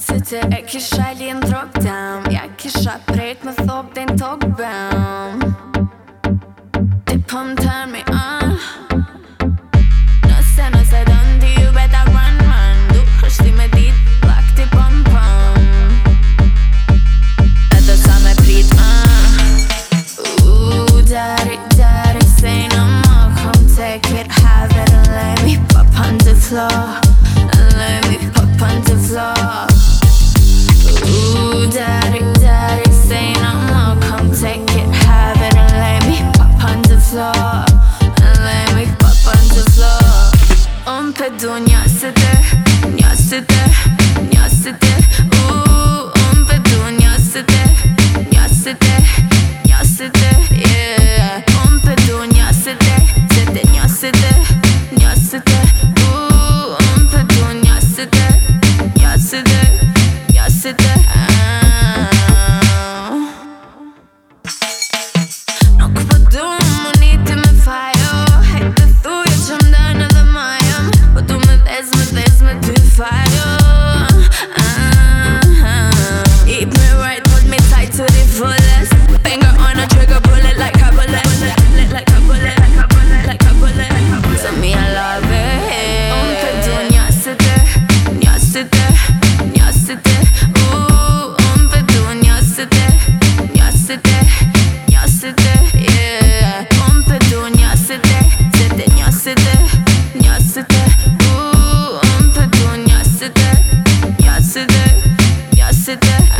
Sitter e kisha lin drog down. Ja kisha prejt me thop din tog bam. Ti po m'tën me Nëse dën ti ju beta run man. Du është ti me dit, lak ti pom pom. Edhe sa me prit Daddy, say no more. Come take it, have it and let me pop on the floor. Let me pop on the floor. Daddy, say no more. Come take it, have it and let me pop on the floor. Let me pop on the floor. Pe du njësëte pe du njësëte, yeah. Pe du njësëte, pe du njësëte, Nuk po du më niti me fajo. Hejt të thuja që m'dan edhe majëm. Po du me dhez me ty fajo. Keep me right, hold me tight to the fullest. Finger on a trigger, bullet like a bullet. So me I love it. Pe du njësëte, pe du njësëte, yeah. Pe du njësëte, pe du njësëte,